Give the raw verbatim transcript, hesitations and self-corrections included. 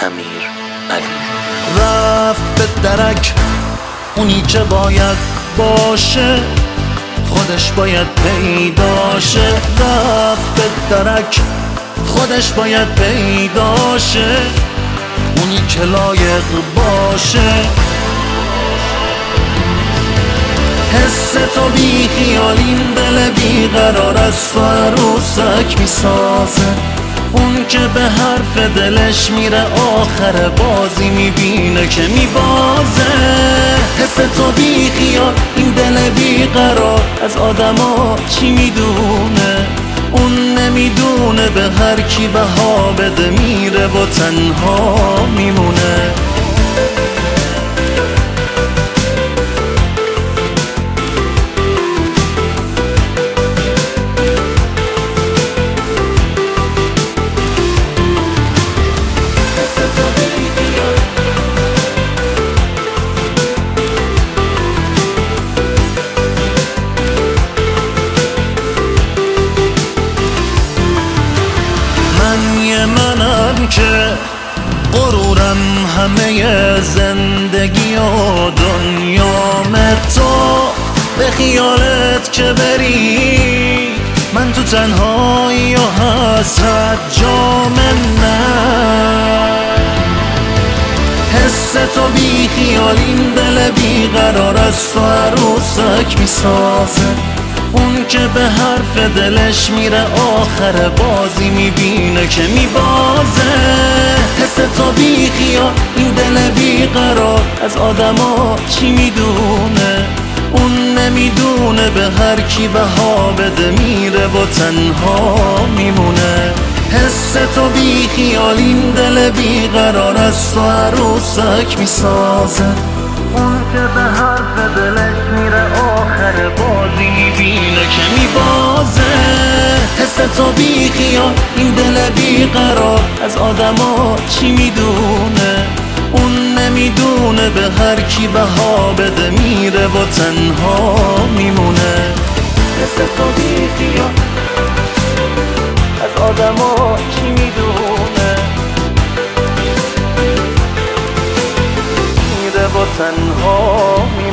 امیر علی. رفت به درک اونی که باید باشه، خودش باید پیداشه. رفت به درک خودش باید پیداشه، اونی که لایق باشه. حس تو بی خیال این دل بی قرار از تو عروسک میسازه. اون که به حرف دلش میره آخر بازی میبینه که میبازه. حس تو بی خیال این دل بی قرار از آدما چی میدونه؟ اون نمیدونه به هر کی بها بده میره و تنها میمونه. منم که غرورم همه زندگی و دنیام تو، به خیالت که بری من تو تنهایی و حسرت جام نه. حس تو بی خیال این دل بی قرار از تو عروسک میسازه. اون که به حرف دلش میره آخر بازی میبینه که میبازه. حس تو بی خیال این دل بی قرار از آدما چی میدونه؟ اون نمیدونه به هر کی بها بده میره و تنها میمونه. حس تو بی خیال این دل بی قرار از تو عروسک میسازه. اون که به حرف دلش میره آخر بازی میبینه که میبازه. حس تو بی خیال این دل بی قرار از آدما چی میدونه؟ اون نمیدونه به هر کی بها بده میره و تنها میمونه. حس تو بی خیال از آدما چی میدونه؟ میره و تنها